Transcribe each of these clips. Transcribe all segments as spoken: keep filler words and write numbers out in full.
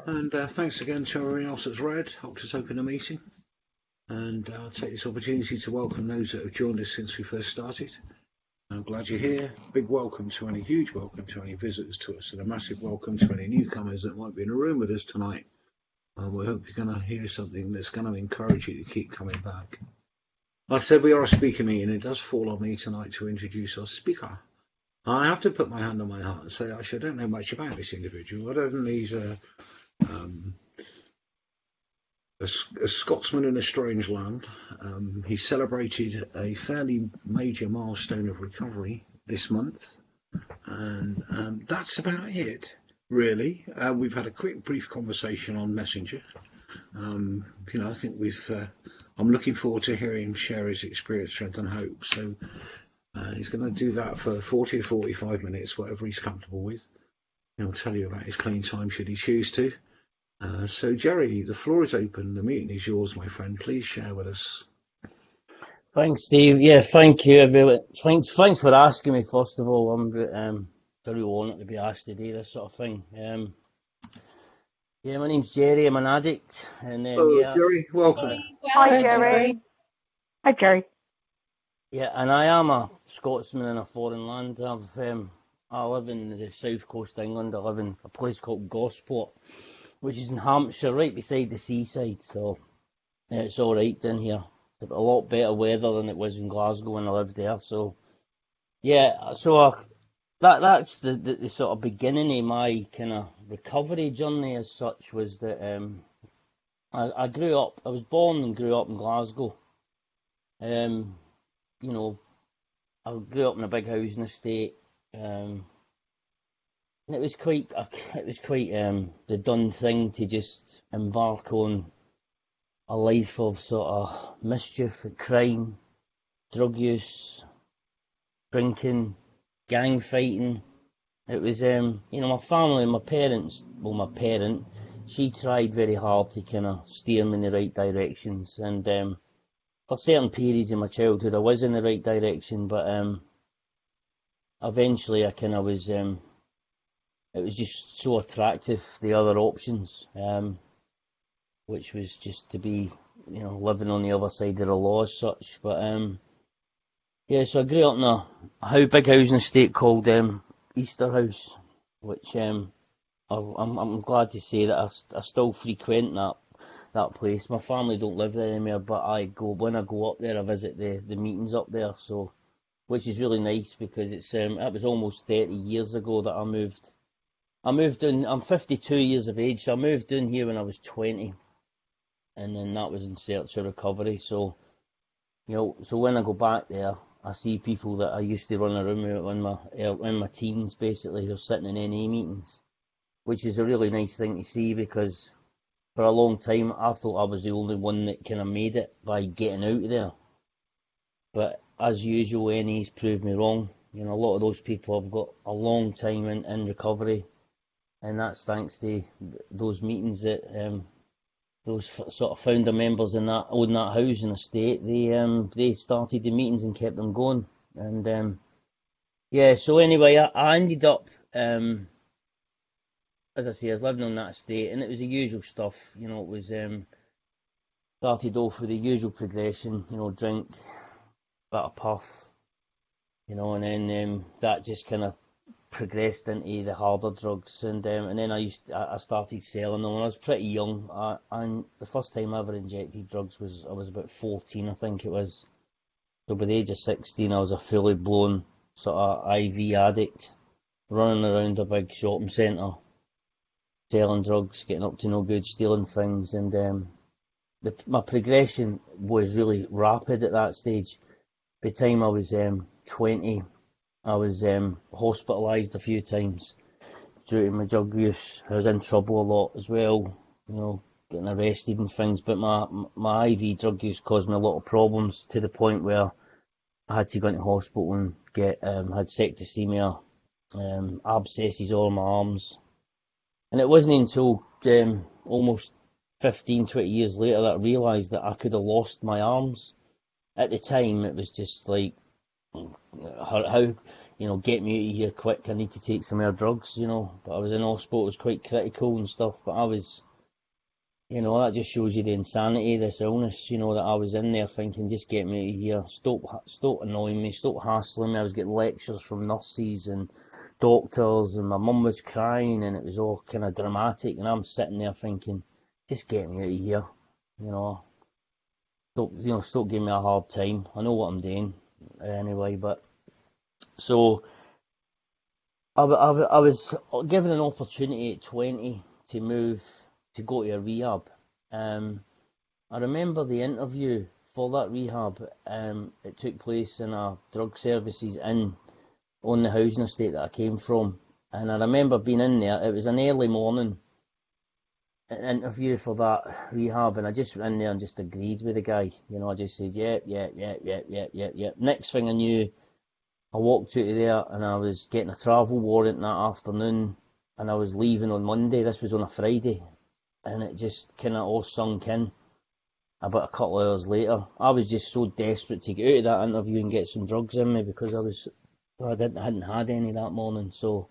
And uh, thanks again to everyone else that's read, helped us open the meeting. And uh, I'll take this opportunity to welcome those that have joined us since we first started. I'm glad you're here. Big welcome to any, huge welcome to any visitors to us, and a massive welcome to any newcomers that might be in a room with us tonight. Uh, we hope you're going to hear something that's going to encourage you to keep coming back. Like I said, we are a speaker meeting. It does fall on me tonight to introduce our speaker. I have to put my hand on my heart and say, actually, I don't know much about this individual. Other than he's a, um, a, a Scotsman in a strange land. Um, he celebrated a fairly major milestone of recovery this month. And um, that's about it, really. Uh, we've had a quick, brief conversation on Messenger. Um, you know, I think we've. Uh, I'm looking forward to hearing him share his experience, strength, and hope. So uh, he's going to do that for forty or forty-five minutes, whatever he's comfortable with. He'll tell you about his clean time should he choose to. Uh, so, Jerry, the floor is open. The meeting is yours, my friend. Please share with us. Thanks, Steve. Yeah, thank you. Everyone. Thanks, thanks for asking me. First of all, I'm um, very honoured to be asked to do this sort of thing. Um, yeah, my name's Jerry. I'm an addict, and um, Oh, yeah, Jerry, welcome. uh, Hi, Jerry. Hi, Jerry. yeah, and I am a Scotsman in a foreign land. I've um, I live in the south coast of England. I live in a place called Gosport, which is in Hampshire, right beside the seaside. So yeah, it's all right down here. It's a lot better weather than it was in Glasgow when I lived there. So yeah, so I, that that's the, the, the sort of beginning of my kind of recovery journey as such. Was that um, I, I grew up, I was born and grew up in Glasgow. Um, you know, I grew up in a big housing estate. Um, and it was quite, it was quite um, the done thing to just embark on a life of sort of mischief and crime, drug use, drinking, gang fighting. It was, um, you know, my family, my parents, well, my parent, she tried very hard to kind of steer me in the right directions. And um, for certain periods in my childhood, I was in the right direction, but um, eventually I kind of was, um, it was just so attractive, the other options, um, which was just to be, you know, living on the other side of the law as such. But um, yeah, so I grew up in a, a how big housing estate called um, Easterhouse, which um, I, I'm, I'm glad to say that I, I still frequent that that place. My family don't live there anymore, but I go when I go up there, I visit the, the meetings up there. So, which is really nice because it's um, it was almost thirty years ago that I moved. I moved in. I'm fifty-two years of age, so I moved in here when I was twenty, and then that was in search of recovery. So, you know, so when I go back there, I see people that I used to run around with in my in my teens. Basically, they're sitting in N A meetings, which is a really nice thing to see because for a long time I thought I was the only one that kind of made it by getting out of there. But as usual, N A's proved me wrong. You know, a lot of those people have got a long time in, in recovery, and that's thanks to those meetings that um, those sort of founder members in that own that housing estate. They um they started the meetings and kept them going. And um, yeah, so anyway, I, I ended up um. As I say, I was living on that estate, and it was the usual stuff. You know, it was um, started off with the usual progression. You know, drink, bit of puff, you know, and then um, that just kind of progressed into the harder drugs, and um, and then I used to, I started selling them when I was pretty young. I, and the first time I ever injected drugs was I was about fourteen, I think it was. So by the age of sixteen, I was a fully blown sort of I V addict, running around a big shopping centre, selling drugs, getting up to no good, stealing things, and um, the, my progression was really rapid at that stage. By the time I was um, twenty, I was um, hospitalised a few times due to my drug use. I was in trouble a lot as well, you know, getting arrested and things. But my my I V drug use caused me a lot of problems to the point where I had to go into hospital and get um, had septicemia, um, abscesses all on my arms. And it wasn't until um, almost fifteen, twenty years later that I realised that I could have lost my arms. At the time, it was just like, how, how you know, get me out of here quick, I need to take some more drugs, you know. But I was in hospital, it was quite critical and stuff, but I was, you know, that just shows you the insanity of this illness, you know, that I was in there thinking, just get me out of here, stop, stop annoying me, stop hassling me. I was getting lectures from nurses and doctors, and my mum was crying, and it was all kind of dramatic, and I'm sitting there thinking, just get me out of here, you know. Stop, you know, stop giving me a hard time. I know what I'm doing anyway, but so I, I, I was given an opportunity at twenty to move, to go to a rehab. Um, I remember the interview for that rehab. Um, it took place in a drug services inn on the housing estate that I came from, and I remember being in there. It was an early morning interview for that rehab, and I just went in there and just agreed with the guy. You know, I just said, yeah, yeah, yeah, yeah, yeah, yeah, yeah. Next thing I knew, I walked out of there and I was getting a travel warrant that afternoon, and I was leaving on Monday. This was on a Friday, and it just kind of all sunk in about a couple of hours later. I was just so desperate to get out of that interview and get some drugs in me, because I was, I didn't, hadn't had any that morning. So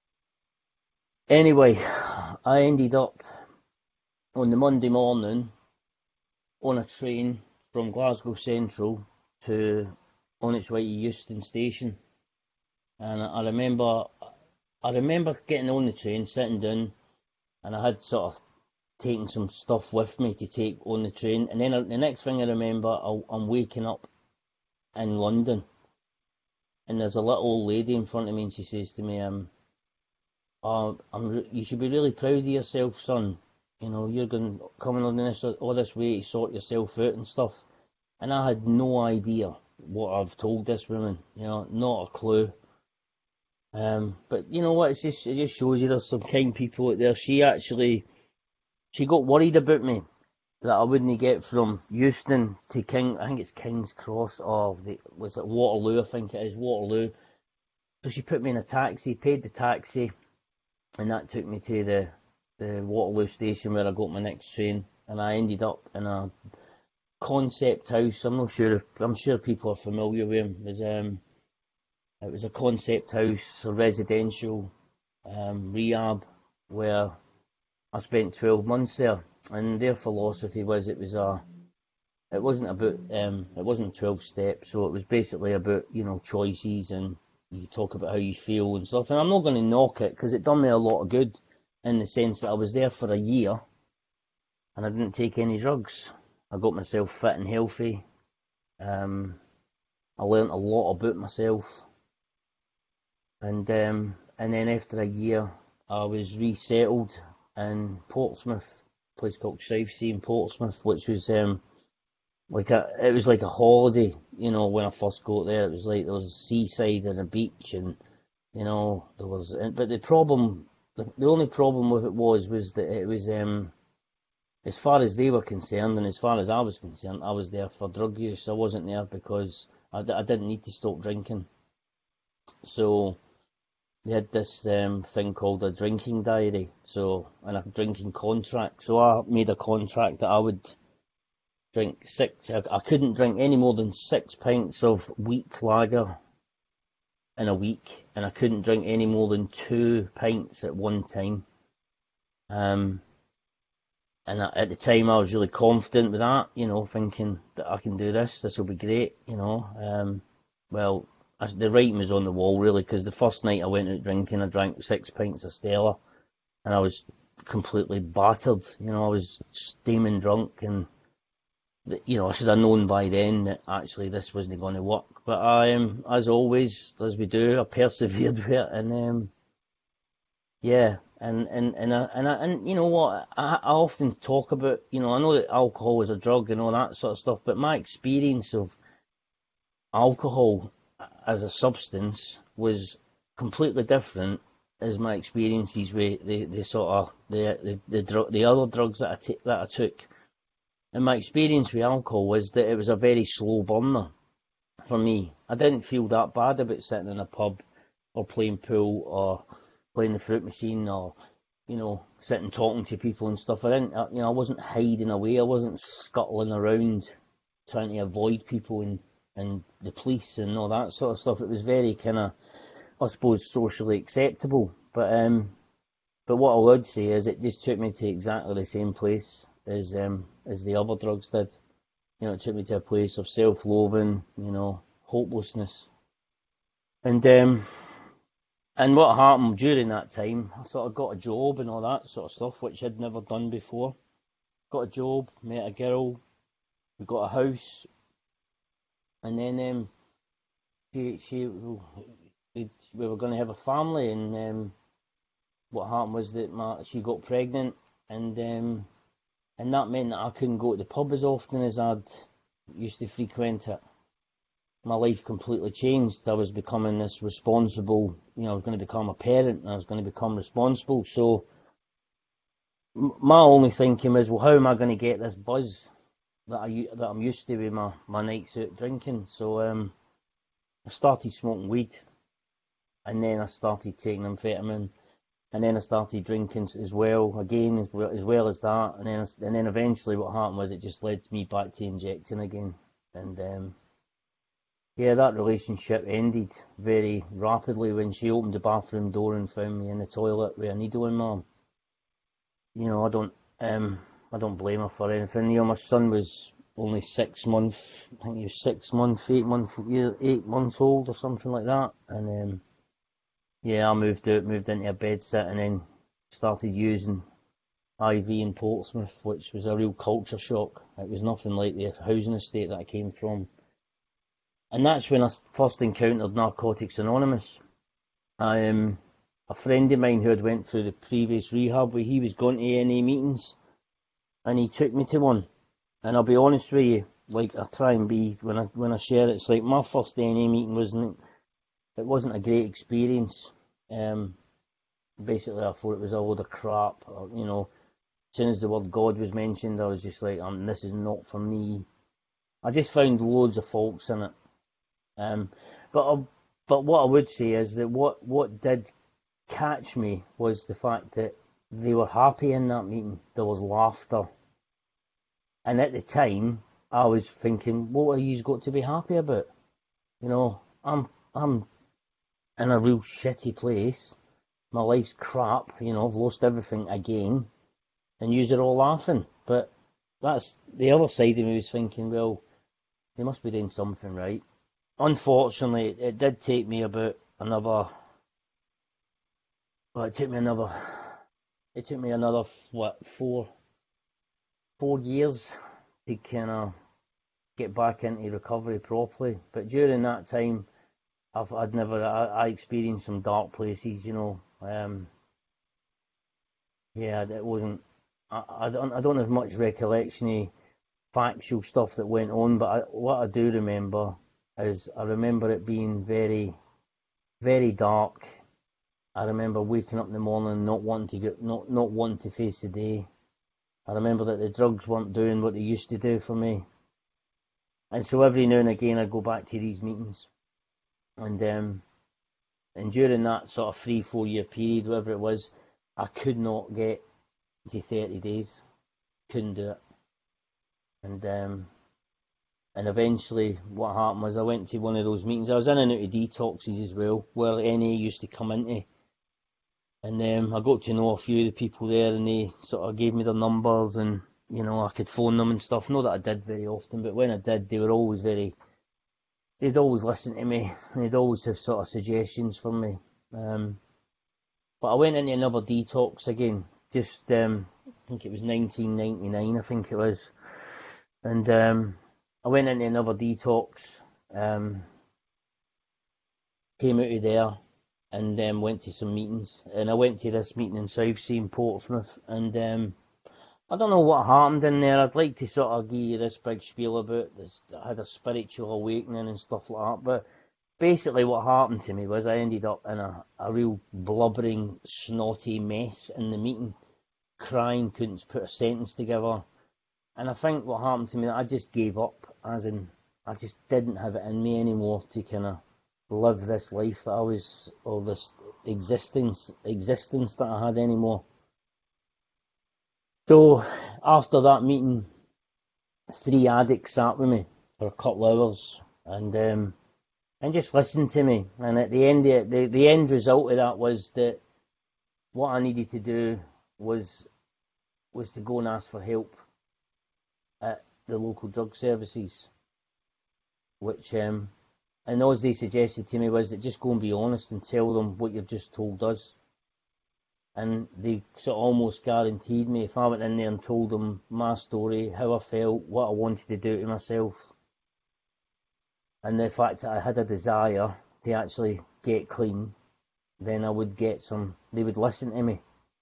anyway, I ended up on the Monday morning on a train from Glasgow Central to on its way to Euston Station, and I remember I remember getting on the train, sitting down, and I had sort of taken some stuff with me to take on the train, and then the next thing I remember, I'm waking up in London, and there's a little old lady in front of me, and she says to me, um, oh, I'm, you should be really proud of yourself, son. You know, you're going coming on this all this way to sort yourself out and stuff. And I had no idea what I've told this woman. You know, not a clue. Um, but you know what? It's just it just shows you there's some kind people out there. She actually she got worried about me that I wouldn't get from Euston to King. I think it's King's Cross, or the, was it Waterloo? I think it is Waterloo. So she put me in a taxi, paid the taxi, and that took me to the. the Waterloo station where I got my next train, and I ended up in a concept house. I'm not sure if I'm sure people are familiar with them. It was um, it was a concept house, a residential um, rehab, where I spent twelve months there. And their philosophy was it was a, it wasn't about um, it wasn't twelve steps, so it was basically about, you know, choices, and you talk about how you feel and stuff. And I'm not going to knock it, because it done me a lot of good, in the sense that I was there for a year and I didn't take any drugs. I got myself fit and healthy. Um, I learnt a lot about myself. And um, and then after a year, I was resettled in Portsmouth, a place called Southsea in Portsmouth, which was um, like a, it was like a holiday, you know, when I first got there. It was like there was a seaside and a beach, and, you know, there was, but the problem, The, the only problem with it was was that it was, um, as far as they were concerned, and as far as I was concerned, I was there for drug use. I wasn't there because I, I didn't need to stop drinking. So they had this um, thing called a drinking diary, so, and a drinking contract. So I made a contract that I would drink six. I, I couldn't drink any more than six pints of weak lager in a week, and I couldn't drink any more than two pints at one time. Um, and I, at the time, I was really confident with that, you know, thinking that I can do this. This will be great, you know. Um, well, I, the writing was on the wall, really, because the first night I went out drinking, I drank six pints of Stella, and I was completely battered. You know, I was steaming drunk, and, you know, I should have known by then that actually this wasn't going to work. But I, um, as always, as we do, I persevered with it, and um, yeah, and and and I, and, I, and you know what, I, I often talk about, you know, I know that alcohol is a drug and all that sort of stuff, but my experience of alcohol as a substance was completely different as my experiences with the, the sort of the the the, dr- the other drugs that I t- that I took. And my experience with alcohol was that it was a very slow burner for me. I didn't feel that bad about sitting in a pub or playing pool or playing the fruit machine, or, you know, sitting talking to people and stuff. I didn't, you know, I wasn't hiding away. I wasn't scuttling around trying to avoid people and, and the police and all that sort of stuff. It was very kind of I suppose, socially acceptable. But um, but what I would say is it just took me to exactly the same place as um as the other drugs did. You know, it took me to a place of self-loathing, you know, hopelessness, and um. And what happened during that time, I sort of got a job and all that sort of stuff, which I'd never done before. Got a job, met a girl, we got a house, and then um, she, she, we, we were going to have a family, and um, what happened was that my, she got pregnant, and um, and that meant that I couldn't go to the pub as often as I'd used to frequent it. My life completely changed. I was becoming this responsible, you know, I was going to become a parent, and I was going to become responsible. So m- my only thinking was, well, how am I going to get this buzz that I u- that I'm used to with my, my nights out drinking? So um, I started smoking weed, and then I started taking amphetamine, and then I started drinking as well, again as well as, well as that, and then I- and then eventually what happened was it just led me back to injecting again, and um, yeah, that relationship ended very rapidly when she opened the bathroom door and found me in the toilet with a needle in my arm. You know, I don't, um, I don't blame her for anything. You know, my son was only six months. I think he was six months, eight months, eight months old or something like that. And um, yeah, I moved out, moved into a bed sit, and then started using I V in Portsmouth, which was a real culture shock. It was nothing like the housing estate that I came from. And that's when I first encountered Narcotics Anonymous. I, um, a friend of mine who had went through the previous rehab, where he was going to A and A meetings, and he took me to one. And I'll be honest with you, like I try and be when I when I share it, it's like my first A and A meeting wasn't it wasn't a great experience. Um, basically, I thought it was a load of crap. Or, you know, as soon as the word God was mentioned, I was just like, um, this is not for me. I just found loads of faults in it. Um, but I, but what I would say is that what, what did catch me was the fact that they were happy in that meeting. There was laughter, and at the time I was thinking, what have you got to be happy about? You know, I'm I'm in a real shitty place. My life's crap. You know, I've lost everything again, and yous are all laughing. But that's the other side of me was thinking, well, they must be doing something right. Unfortunately, it did take me about another. Well, it took me another. It took me another what four, four years to kind of get back into recovery properly. But during that time, I've I'd never. I, I experienced some dark places. You know. Um, yeah, it wasn't. I, I don't. I don't have much recollection of factual stuff that went on, but I, what I do remember is I remember it being very, very dark. I remember waking up in the morning and not wanting to get, not not wanting to face the day. I remember that the drugs weren't doing what they used to do for me, and so every now and again I go back to these meetings, and um, and during that sort of three, four year period, whatever it was, I could not get to thirty days, couldn't do it, and um, and eventually what happened was I went to one of those meetings. I was in and out of detoxes as well, where N A used to come into. And um, I got to know a few of the people there, and they sort of gave me their numbers, and you know I could phone them and stuff. Not that I did very often, but when I did, they were always very. They'd always listen to me, and they'd always have sort of suggestions for me. Um, but I went into another detox again. Just um, I think it was nineteen ninety-nine. I think it was, and um, I went into another detox. Um, came out of there. And um, went to some meetings, and I went to this meeting in Southsea in Portsmouth, and um, I don't know what happened in there. I'd like to sort of give you this big spiel about this. I had a spiritual awakening and stuff like that, but basically what happened to me was I ended up in a, a real blubbering, snotty mess in the meeting, crying, couldn't put a sentence together, and I think what happened to me, I just gave up, as in I just didn't have it in me anymore to kind of live this life that I was, or this existence existence that I had anymore. So after that meeting, three addicts sat with me for a couple of hours, and um, and just listened to me. And at the end, of, the the end result of that was that what I needed to do was was to go and ask for help at the local drug services, which um, and all they suggested to me was that just go and be honest and tell them what you've just told us. And they sort of almost guaranteed me if I went in there and told them my story, how I felt, what I wanted to do to myself, and the fact that I had a desire to actually get clean, then I would get some, they would listen to me.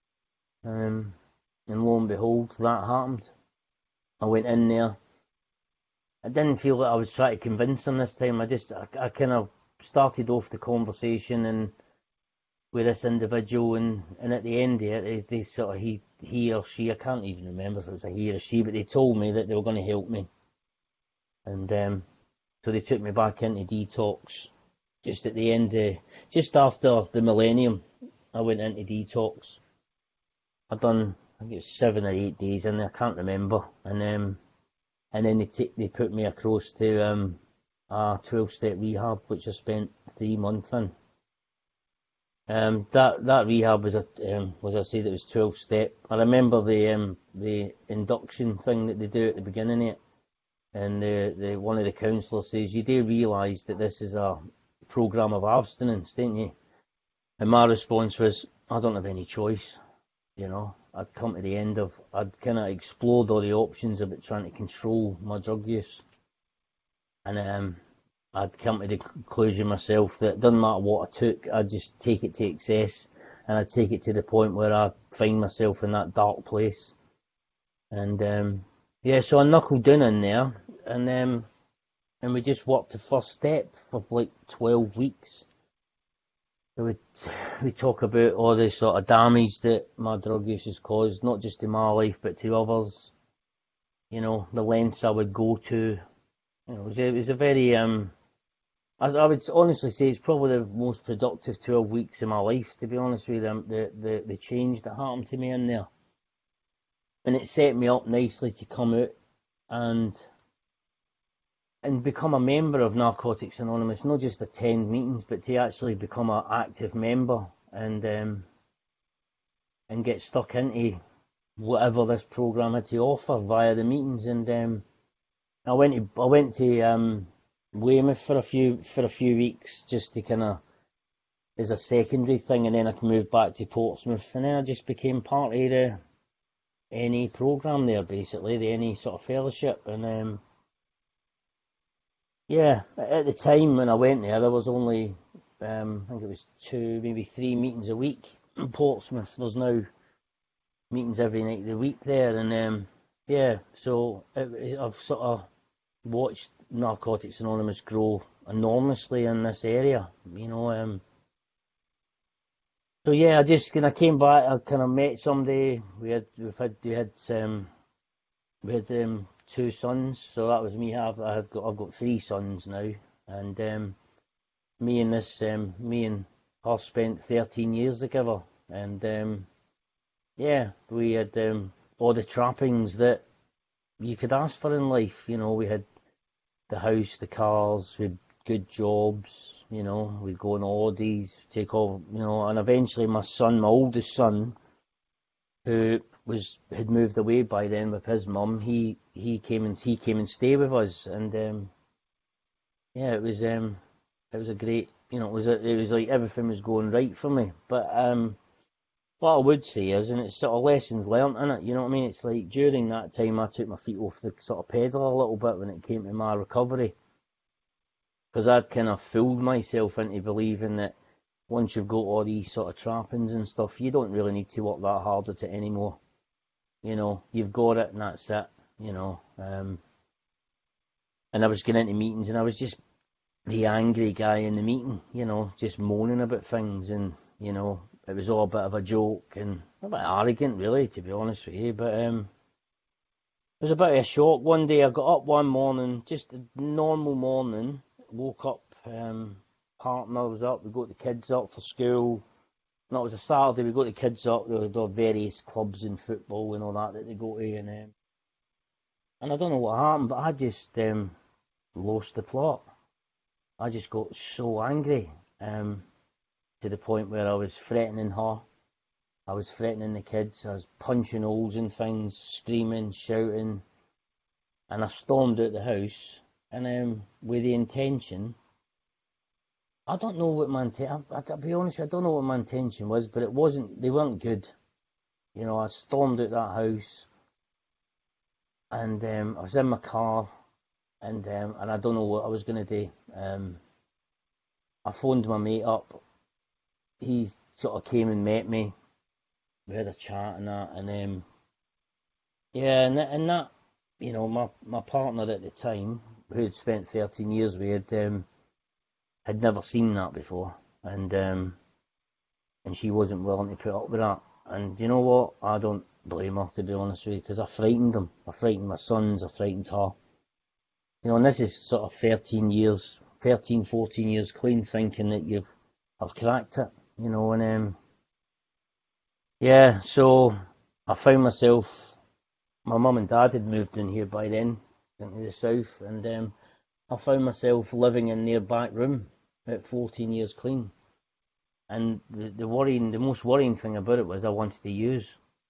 Um, and lo and behold, that happened. I went in there. I didn't feel that I was trying to convince them this time. I just, I, I kind of started off the conversation and with this individual, and, and at the end of it, they, they sort of, he, he or she, I can't even remember if it's a he or she, but they told me that they were going to help me. And um, so they took me back into detox. Just at the end, of, just after the millennium, I went into detox. I'd done, I think it was seven or eight days in there, I can't remember. And um, and then they t- they put me across to um, a twelve-step rehab, which I spent three months in. Um, that that rehab was a um, was I said it was twelve step. I remember the um, the induction thing that they do at the beginning of it, and the, the one of the counsellors says, "You do realise that this is a program of abstinence, don't you?" And my response was, "I don't have any choice." You know, I'd come to the end of, I'd kind of explored all the options about trying to control my drug use, and um. I'd come to the conclusion myself that it doesn't matter what I took, I'd just take it to excess, and I'd take it to the point where I find myself in that dark place. And um, yeah, so I knuckled down in there, and um, and we just worked the first step for like twelve weeks. So we we talk about all the sort of damage that my drug use has caused, not just in my life but to others. You know, the lengths I would go to. You know, it was a, it was a very um. As I would honestly say, it's probably the most productive twelve weeks of my life, to be honest with you, the, the, the change that happened to me in there. And it set me up nicely to come out and and become a member of Narcotics Anonymous, not just attend meetings, but to actually become an active member and um, and get stuck into whatever this programme had to offer via the meetings. And um, I went to, I went to um, Weymouth for a few for a few weeks just to kind of as a secondary thing, and then I moved back to Portsmouth, and then I just became part of the N A programme there, basically the N A sort of fellowship. And um, yeah, at the time when I went there, there was only um, I think it was two, maybe three meetings a week in Portsmouth. There's now meetings every night of the week there, and um, yeah, so it, I've sort of watched Narcotics Anonymous grow enormously in this area, you know. Um, so yeah, I just kind of came back. I kind of met somebody. We had we've had we had um, we had um, two sons. So that was me. I've I've got I've got three sons now, and um, me and this um, me and her spent thirteen years together, and um, yeah, we had um, all the trappings that you could ask for in life. You know, we had the house, the cars, we had good jobs, you know, we'd go on holidays, take all, you know, and eventually my son, my oldest son, who was had moved away by then with his mum, he he came and he came and stayed with us, and um, yeah, it was um, it was a great, you know, it was a, it was like everything was going right for me. But um, what I would say is, and it's sort of lessons learnt in it, you know what I mean? It's like during that time I took my feet off the sort of pedal a little bit when it came to my recovery, because I'd kind of fooled myself into believing that once you've got all these sort of trappings and stuff, you don't really need to work that hard at it anymore. You know, you've got it and that's it, you know. Um, and I was going into meetings and I was just the angry guy in the meeting, you know, just moaning about things, and, you know, it was all a bit of a joke and a bit arrogant, really, to be honest with you. But um, it was a bit of a shock. One day I got up one morning, just a normal morning, woke up, um, partner was up, we got the kids up for school. And it was a Saturday, we got the kids up, there were various clubs and football and all that that they go to. And, um, and I don't know what happened, but I just um, lost the plot. I just got so angry, um, to the point where I was threatening her. I was threatening the kids. I was punching holes in things, screaming, shouting, and I stormed out the house. And um, with the intention, I don't know what my intention. I'll be honest, I don't know what my intention was, but it wasn't. They weren't good. You know, I stormed out that house, and um, I was in my car, and um, and I don't know what I was going to do. Um, I phoned my mate up. He sort of came and met me. We had a chat and that, and um, yeah, and that, and that, you know, my my partner at the time, who had spent thirteen years with, had um, had never seen that before, and um, and she wasn't willing to put up with that. And you know what? I don't blame her, to be honest with you, because I frightened them. I frightened my sons. I frightened her. You know, and this is sort of thirteen years, thirteen, fourteen years clean, thinking that you've, I've cracked it. You know, and um, yeah, so I found myself. My mum and dad had moved in here by then, into the south, and um, I found myself living in their back room at fourteen years clean. And the, the worrying, the most worrying thing about it was I wanted to use.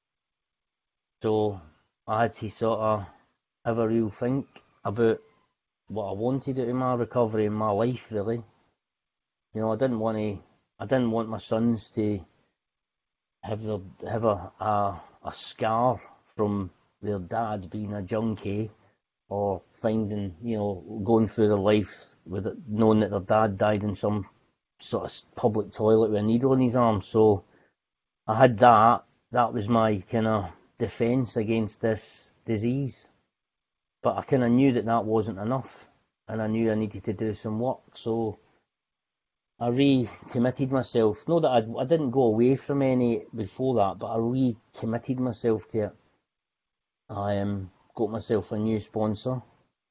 So I had to sort of have a real think about what I wanted out of my recovery in my life, really. You know, I didn't want to, I didn't want my sons to have their, have a, a, a scar from their dad being a junkie, or finding, you know, going through their life with it, knowing that their dad died in some sort of public toilet with a needle in his arm. So I had that. That was my kind of defence against this disease. But I kind of knew that that wasn't enough, and I knew I needed to do some work. So I recommitted myself. Not that I, I didn't go away from any before that, but I recommitted myself to it. I um, got myself a new sponsor.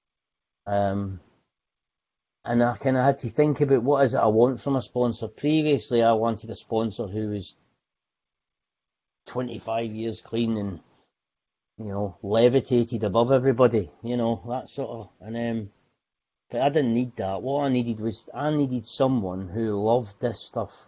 Um, and I kind of had to think about what is it I want from a sponsor. Previously, I wanted a sponsor who was twenty-five years clean and, you know, levitated above everybody, you know, that sort of, and um, but I didn't need that. What I needed was, I needed someone who loved this stuff,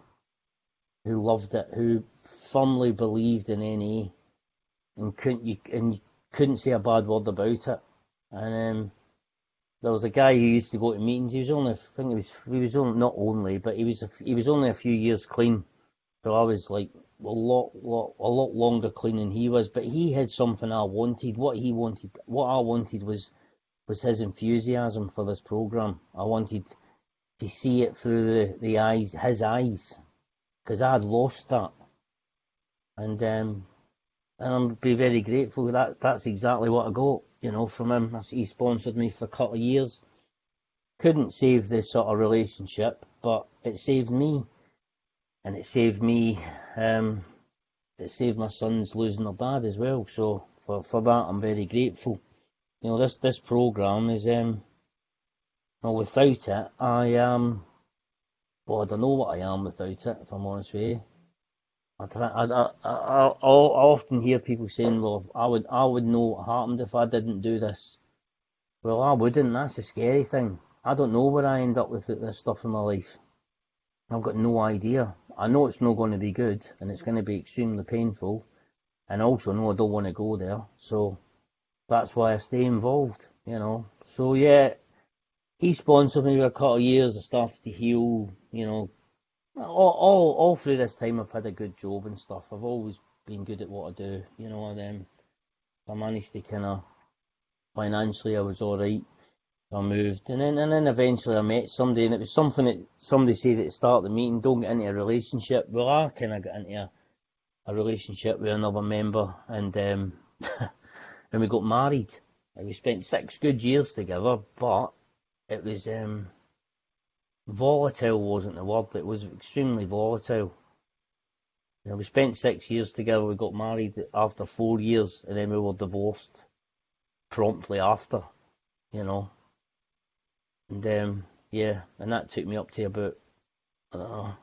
who loved it, who firmly believed in N A, and couldn't you and you couldn't say a bad word about it. And um, there was a guy who used to go to meetings. He was only, I think he was, he was only, not only, but he was, a, he was only a few years clean. So I was like a lot, lot, a lot longer clean than he was. But he had something I wanted. What he wanted, what I wanted was, was his enthusiasm for this program. I wanted to see it through the, the eyes, his eyes, because I had lost that. And um, and I'm be very grateful that that's exactly what I got, you know, from him. He sponsored me for a couple of years. Couldn't save this sort of relationship, but it saved me, and it saved me. Um, it saved my sons losing their dad as well. So for for that, I'm very grateful. You know, this this program is um. Well, without it, I am. Well, I don't know what I am without it, if I'm honest with you. I, try, I, I, I, I often hear people saying, well, I would I would know what happened if I didn't do this. Well, I wouldn't. That's the scary thing. I don't know where I end up with this stuff in my life. I've got no idea. I know it's not going to be good, and it's going to be extremely painful. And I also know I don't want to go there. So that's why I stay involved, you know. So, yeah, he sponsored me for a couple of years. I started to heal, you know. All, all, all through this time, I've had a good job and stuff. I've always been good at what I do, you know. And um, I managed to kind of financially, I was all right. I moved, and then and then eventually I met somebody, and it was something that somebody said at the start of the meeting: don't get into a relationship. Well, I kind of got into a, a relationship with another member, and um, and we got married. And we spent six good years together, but it was um. volatile wasn't the word. It was extremely volatile. You know, we spent six years together. We got married after four years, and then we were divorced promptly after. You know, and um, yeah, and that took me up to about. I don't know.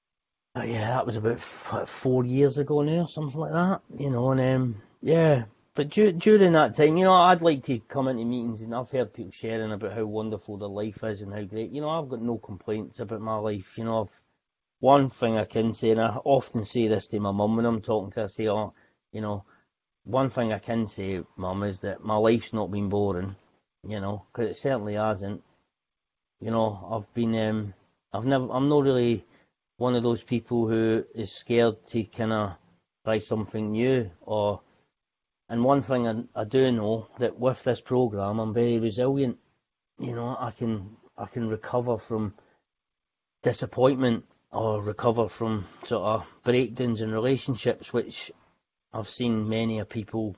Oh, yeah, that was about f- four years ago now, something like that. You know, and um, yeah, but du- during that time, you know, I'd like to come into meetings, and I've heard people sharing about how wonderful their life is and how great. You know, I've got no complaints about my life. You know, I've, one thing I can say, and I often say this to my mum when I'm talking to her, I say, oh, you know, one thing I can say, Mum, is that my life's not been boring, you know, because it certainly hasn't. You know, I've been, um, I've never, I'm not really one of those people who is scared to kind of try something new. Or, and one thing I, I do know, that with this program, I'm very resilient. You know, I can, I can recover from disappointment, or recover from sort of breakdowns in relationships, which I've seen many of people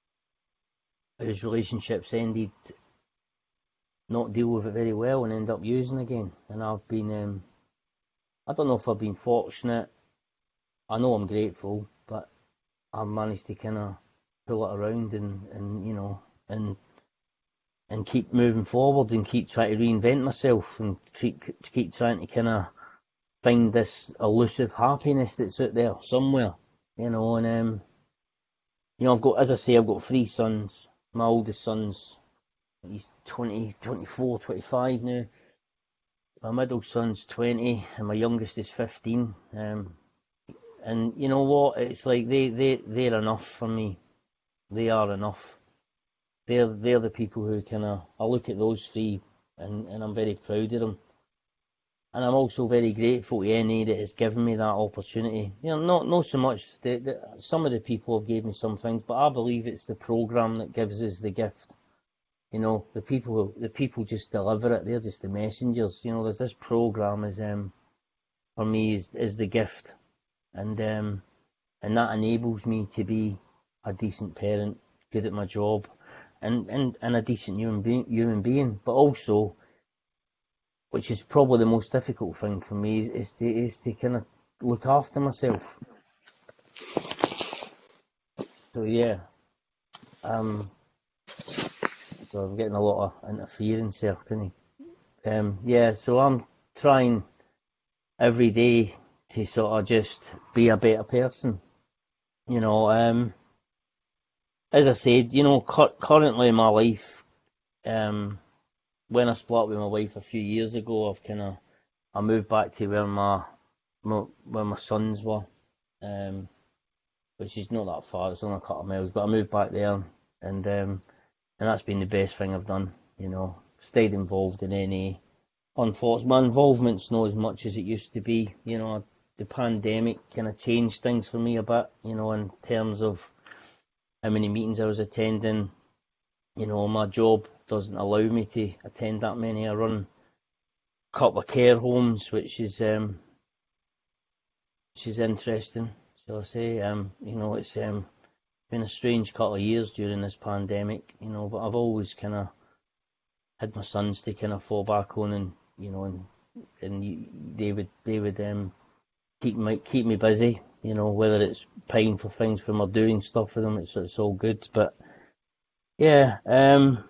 whose relationships ended not deal with it very well and end up using again. And I've been, um, I don't know if I've been fortunate. I know I'm grateful, but I've managed to kind of pull it around and, and you know, and and keep moving forward and keep trying to reinvent myself and keep, keep trying to kind of find this elusive happiness that's out there somewhere, you know. And um, you know, I've got, as I say, I've got three sons. My oldest son's, he's twenty, twenty-four, twenty-five now. My middle son's twenty, and my youngest is fifteen. Um, and you know what? It's like they, they, they're enough for me. They are enough. They're, they're the people who kind of, I look at those three, and, and I'm very proud of them. And I'm also very grateful to N A that has given me that opportunity. You know, not not so much the, the, some of the people have gave me some things, but I believe it's the program that gives us the gift. You know, the people the people just deliver it. They're just the messengers. You know, there's this program is um for me is is the gift, and um and that enables me to be a decent parent, good at my job, and and, and a decent human being, human being, but also, which is probably the most difficult thing for me, is, is to is to kind of look after myself. So yeah, um, so I'm getting a lot of interference here, can you? Um, yeah, so I'm trying every day to sort of just be a better person. You know, um, as I said, you know, cu- currently in my life, um, when I split up with my wife a few years ago, I've kind of I moved back to where my, my where my sons were. Um, which is not that far, it's only a couple of miles, but I moved back there, and um, and that's been the best thing I've done, you know. Stayed involved in N A. Unfortunately, my involvement's not as much as it used to be, you know. The pandemic kind of changed things for me a bit, you know, in terms of how many meetings I was attending. You know, my job doesn't allow me to attend that many. I run a couple of care homes, which is um, which is interesting, shall I say. Um, you know, it's um, been a strange couple of years during this pandemic, you know, but I've always kind of had my sons to kind of fall back on, and you know, and and they would they would um keep me keep me busy, you know, whether it's paying for things for them or doing stuff for them, it's it's all good. But yeah, um,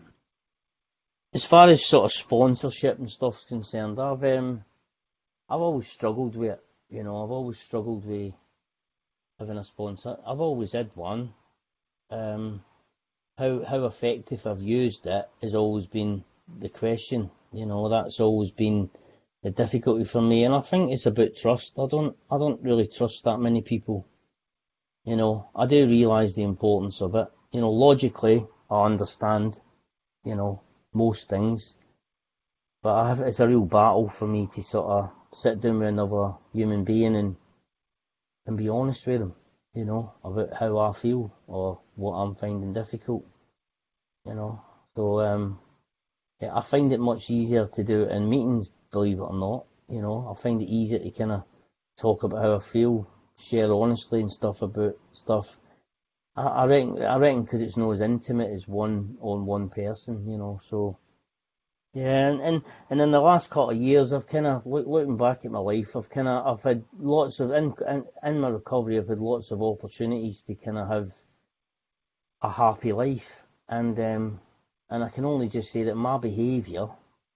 as far as sort of sponsorship and stuff's concerned, I've um I've always struggled with it, you know, I've always struggled with having a sponsor. I've always had one. Um, how how effective I've used it has always been the question. You know, that's always been the difficulty for me, and I think it's about trust. I don't I don't really trust that many people. You know, I do realise the importance of it. You know, logically, I understand, you know, most things, but I have, it's a real battle for me to sort of sit down with another human being and and be honest with them, you know, about how I feel or what I'm finding difficult, you know. So um, yeah, I find it much easier to do it in meetings, believe it or not. You know, I find it easier to kind of talk about how I feel, share honestly and stuff about stuff. I, I reckon, I reckon, because it's not as intimate as one on one person, you know. So yeah, and, and, and in the last couple of years, I've kind of look, looking back at my life, I've kind of I've had lots of in, in in my recovery, I've had lots of opportunities to kind of have a happy life, and um, and I can only just say that my behaviour,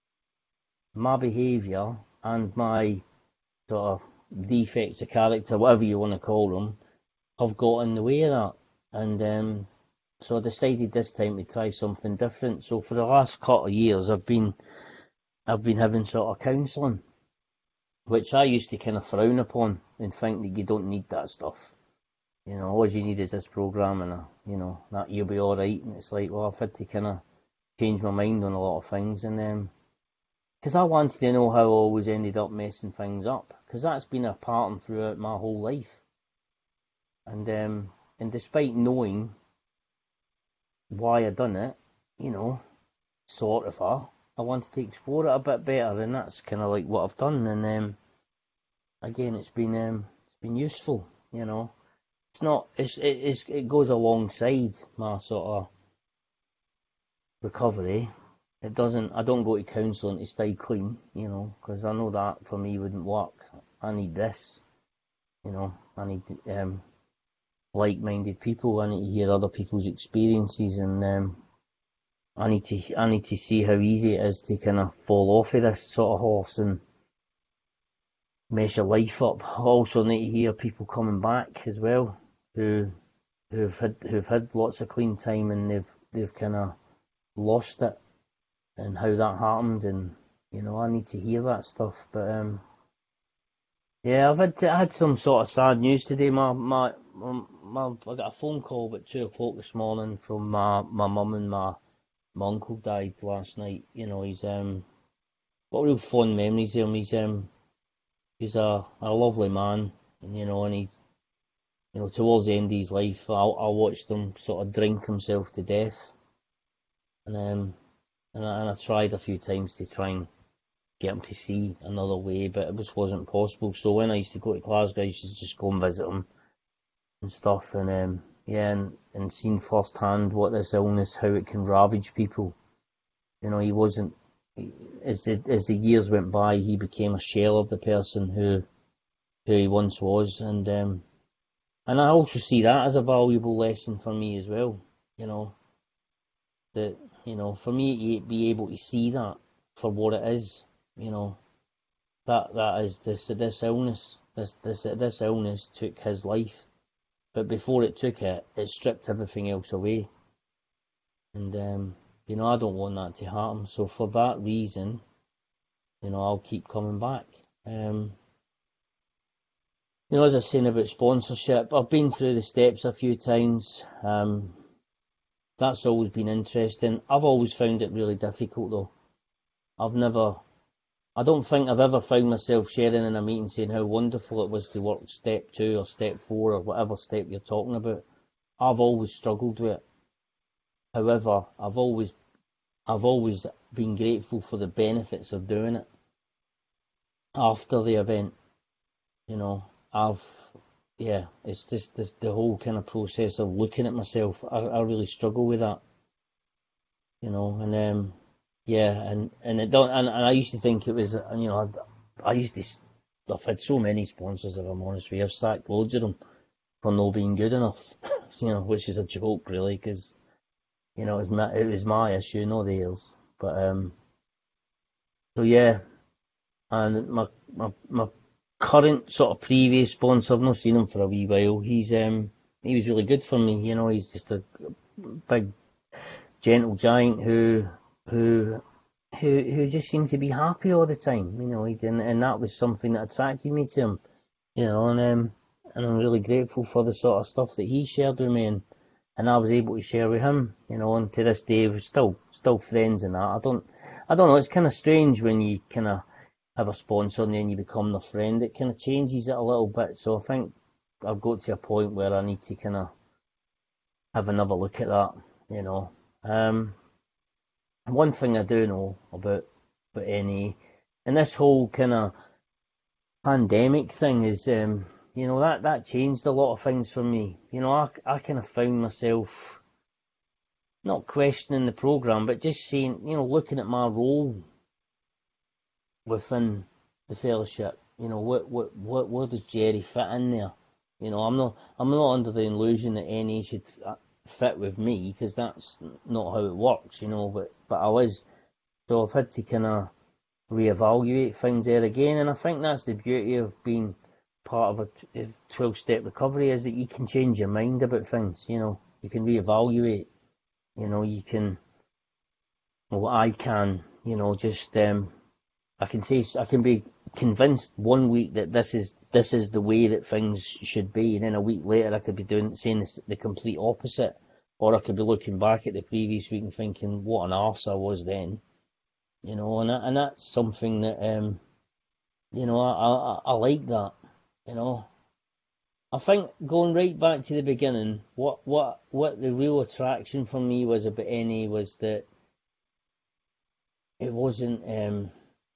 my behaviour, and my sort of defects of character, whatever you want to call them, have got in the way of that, and um, So I decided this time to try something different. So for the last couple of years, I've been I've been having sort of counselling, which I used to kind of frown upon and think that you don't need that stuff. You know, all you need is this program, and uh, you know that you'll be all right. And it's like, well, I've had to kind of change my mind on a lot of things, and um, because I wanted to know how I always ended up messing things up, because that's been a pattern throughout my whole life. And um, and despite knowing why I done it, you know, sort of, uh, I wanted to explore it a bit better, and that's kind of like what I've done. And um, again, it's been um, it's been useful, you know. It's not. It's it, it's it goes alongside my sort of recovery. It doesn't. I don't go to counselling to stay clean, you know, because I know that for me wouldn't work. I need this, you know. I need um, like-minded people. I need to hear other people's experiences, and um, I need to. I need to see how easy it is to kind of fall off of this sort of horse and mess your life up. I also need to hear people coming back as well, who who've had who've had lots of clean time and they've they've kind of lost it, and how that happened. And you know, I need to hear that stuff. But um, yeah, I've had I had some sort of sad news today. My my, my, my I got a phone call about two o'clock this morning from my my mum, and my my uncle died last night. You know, he's um got real fond memories of him. He's um he's a a lovely man, and you know, and he's you know towards the end of his life, I I watched him sort of drink himself to death, and um and I, and I tried a few times to try and get him to see another way, but it just wasn't possible. So when I used to go to Glasgow, I used to just go and visit him and stuff, and um yeah, and, and seen firsthand what this illness, how it can ravage people. You know, he wasn't, as the as the years went by, he became a shell of the person who who he once was, and um and I also see that as a valuable lesson for me as well. You know, that you know, for me to be able to see that for what it is, you know, that that is this this illness, this this this illness took his life, but before it took it, it stripped everything else away, and um, you know, I don't want that to happen. So for that reason, you know, I'll keep coming back. Um, you know, as I was saying about sponsorship, I've been through the steps a few times. Um, that's always been interesting. I've always found it really difficult, though. I've never, I don't think I've ever found myself sharing in a meeting saying how wonderful it was to work step two or step four or whatever step you're talking about. I've always struggled with it. However, I've always, I've always been grateful for the benefits of doing it after the event. You know, I've, yeah, it's just the, the whole kind of process of looking at myself. I, I really struggle with that. You know, and um, yeah, and and it don't, and, and I used to think it was, you know, I, I used to, I've had so many sponsors, if I'm honest with you. I've sacked loads of them for not being good enough, you know, which is a joke really, because you know, it was my, it was my issue, not theirs. But um, so yeah, and my my my current sort of previous sponsor, I've not seen him for a wee while. He's um he was really good for me. You know, he's just a big, gentle giant who who who who just seemed to be happy all the time. You know, he didn't, and that was something that attracted me to him. You know, and um and I'm really grateful for the sort of stuff that he shared with me, and, and I was able to share with him. You know, and to this day we're still still friends and that. I don't I don't know. It's kind of strange when you kind of have a sponsor and then you become their friend. It kind of changes it a little bit. So I think I've got to a point where I need to kind of have another look at that. You know, um, one thing I do know about about N A and this whole kind of pandemic thing is, um, you know, that that changed a lot of things for me. You know, I I kind of found myself not questioning the program, but just saying, you know, looking at my role within the fellowship. You know, what what what where does Jerry fit in there? You know, I'm not I'm not under the illusion that N A should fit with me, because that's not how it works. You know, but but I was, so I've had to kind of reevaluate things there again, and I think that's the beauty of being part of a twelve-step recovery, is that you can change your mind about things. You know, you can reevaluate You know, you can, well, I can, you know, just um, I can say I can be convinced one week that this is this is the way that things should be, and then a week later I could be doing saying this, the complete opposite, or I could be looking back at the previous week and thinking what an arse I was then, you know, and that, and that's something that um, you know, I, I I like that, you know. I think going right back to the beginning, what what what the real attraction for me was about N A was that it wasn't um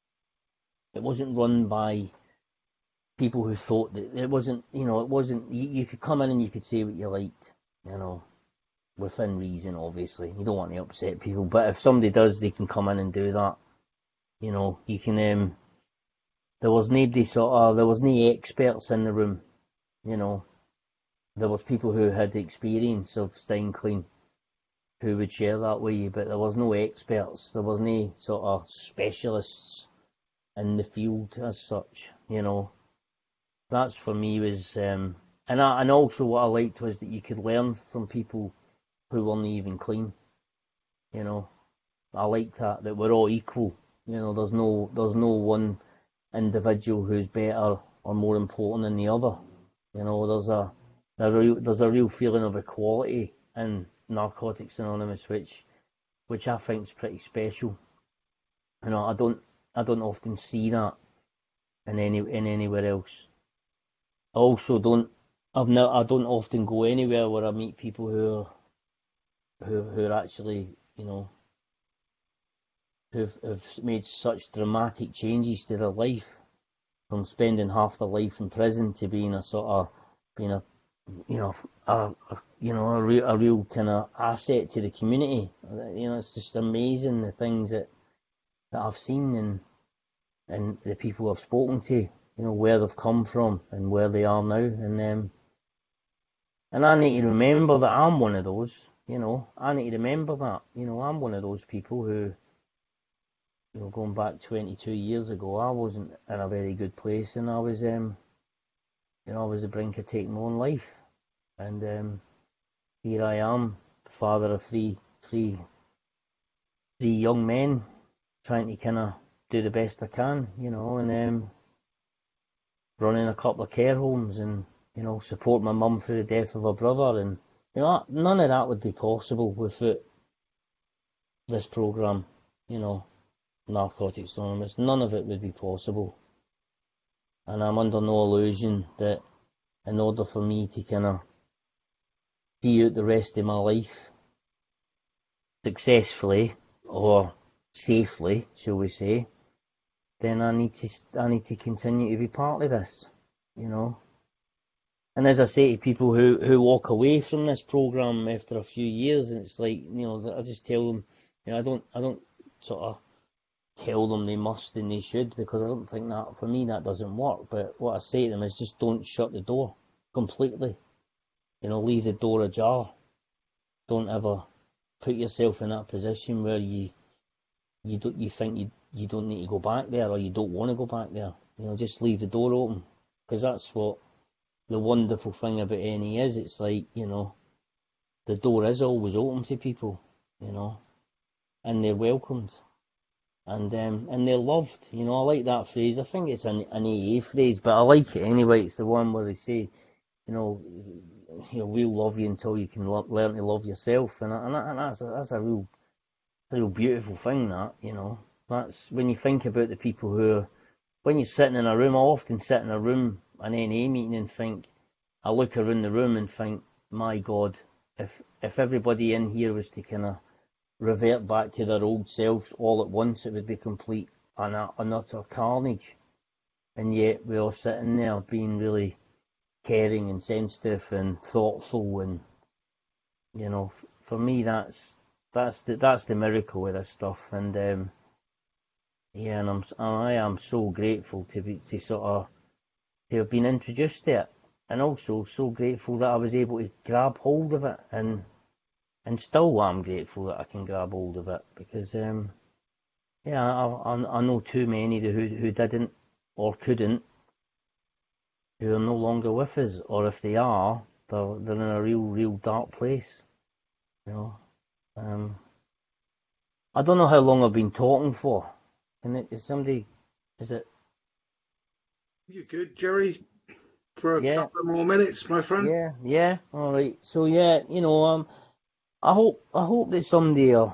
it wasn't run by people who thought that it wasn't, you know, it wasn't. You, you could come in and you could say what you liked, you know, within reason. Obviously, you don't want to upset people, but if somebody does, they can come in and do that. You know, you can. Um, there was nobody sort of. There was no experts in the room. You know, there was people who had experience of staying clean who would share that with you, but there was no experts. There was no sort of specialists in the field as such. You know, that's for me was, um, and I, and also what I liked was that you could learn from people who weren't even clean. You know, I liked that that we're all equal. You know, there's no there's no one individual who's better or more important than the other. You know, there's a there's a real, there's a real feeling of equality in Narcotics Anonymous, which which I think is pretty special. You know, I don't I don't often see that in any in anywhere else. I also don't I've no I don't often go anywhere where I meet people who are who who are actually, you know, who've have made such dramatic changes to their life, from spending half their life in prison to being a sort of being a you know a, a you know a real a real kind of asset to the community. You know, it's just amazing the things that that I've seen and and the people I've spoken to. You know, where they've come from and where they are now, and um, and I need to remember that I'm one of those. You know, I need to remember that. You know, I'm one of those people who, you know, going back twenty-two years ago, I wasn't in a very good place, and I was, um, you know, I was the brink of taking my own life, and um, here I am, father of three, three, three young men, trying to kind of do the best I can, you know, and um, running a couple of care homes, and you know, support my mum through the death of her brother, and you know, none of that would be possible without this program, you know, Narcotics Anonymous. None of it would be possible. And I'm under no illusion that in order for me to kind of see out the rest of my life successfully or safely, shall we say, then I need to I need to continue to be part of this, you know. And as I say to people who, who walk away from this program after a few years, and it's like, you know, I just tell them, you know, I don't I don't sort of tell them they must and they should, because I don't think that, for me, that doesn't work. But what I say to them is just don't shut the door completely. You know, leave the door ajar. Don't ever put yourself in that position where you you don't you think you you don't need to go back there, or you don't want to go back there. You know, just leave the door open, because that's what the wonderful thing about N A is. It's like, you know, the door is always open to people, you know, and they're welcomed. And um, and they're loved, you know. I like that phrase. I think it's an, an A A phrase, but I like it anyway. It's the one where they say, you know, you know, we'll love you until you can lo- learn to love yourself, and and, and that's a, that's a real, a real beautiful thing. That, you know, that's when you think about the people who are, when you're sitting in a room. I often sit in a room, an N A meeting, and think, I look around the room and think, my God, if if everybody in here was to kind of revert back to their old selves all at once, it would be complete and utter carnage. And yet we're all sitting there being really caring and sensitive and thoughtful, and you know, f- for me, that's that's the that's the miracle of this stuff. And um, yeah, and I'm I am so grateful to be to sort of to have been introduced to it, and also so grateful that I was able to grab hold of it, and and still am grateful that I can grab hold of it, because um, yeah, I, I, I know too many who who didn't or couldn't, who are no longer with us, or if they are, they're they're in a real real dark place, you know. Um, I don't know how long I've been talking for. Can it, is somebody, is it? You good, Jerry? For a Yeah, couple of more minutes, my friend. yeah, yeah. All right. So yeah, you know, um, I hope, I hope that somebody uh,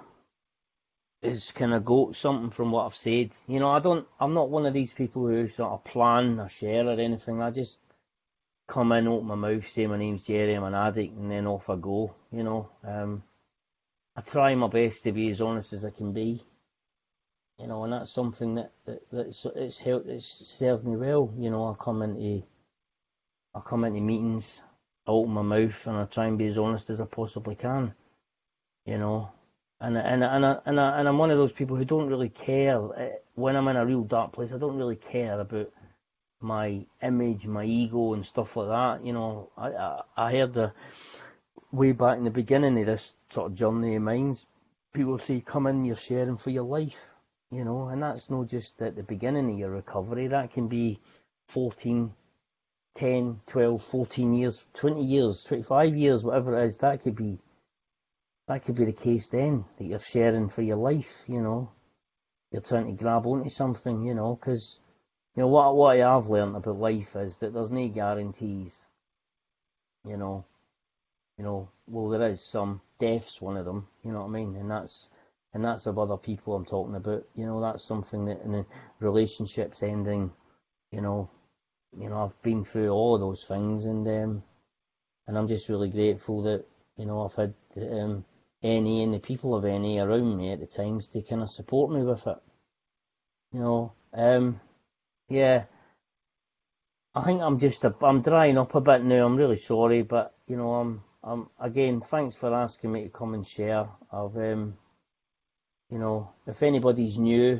is kind of got something from what I've said. You know, I don't, I'm not one of these people who sort of plan or share or anything. I just come in, open my mouth, say my name's Jerry, I'm an addict, and then off I go. You know, um, I try my best to be as honest as I can be. You know, and that's something that, that that's it's helped, it's served me well. You know, I come into, I come into meetings, I open my mouth, and I try and be as honest as I possibly can. You know, and and and I, and I, and I'm one of those people who don't really care when I'm in a real dark place. I don't really care about my image, my ego, and stuff like that. You know, I I, I heard the way back in the beginning of this sort of journey of mine, people say, "Come in, you're sharing for your life." You know, and that's not just at the beginning of your recovery. That can be fourteen, ten, twelve, fourteen years, twenty years, twenty-five years, whatever it is. That could be that could be the case then, that you're sharing for your life. You know, you're trying to grab onto something. You know, because you know what what I have learned about life is that there's no guarantees. You know, you know, well there is some. Death's one of them. You know what I mean? And that's and that's of other people I'm talking about. You know, that's something that in the relationships ending. You know, you know, I've been through all of those things, and um, and I'm just really grateful that you know I've had um, N A and the people of N A around me at the times to kind of support me with it. You know, um, yeah, I think I'm just a, I'm drying up a bit now. I'm really sorry, but you know, I'm I'm again. Thanks for asking me to come and share. I've um, you know, if anybody's new,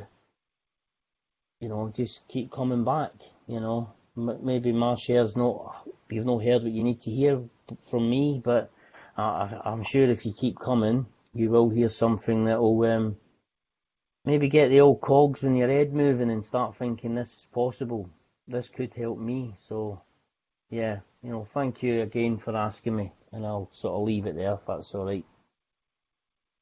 you know, just keep coming back. You know, M- maybe my share's not, you've not heard what you need to hear from me, but I, I, I'm sure if you keep coming, you will hear something that will um, maybe get the old cogs in your head moving and start thinking this is possible. This could help me. So, yeah, you know, thank you again for asking me, and I'll sort of leave it there if that's all right.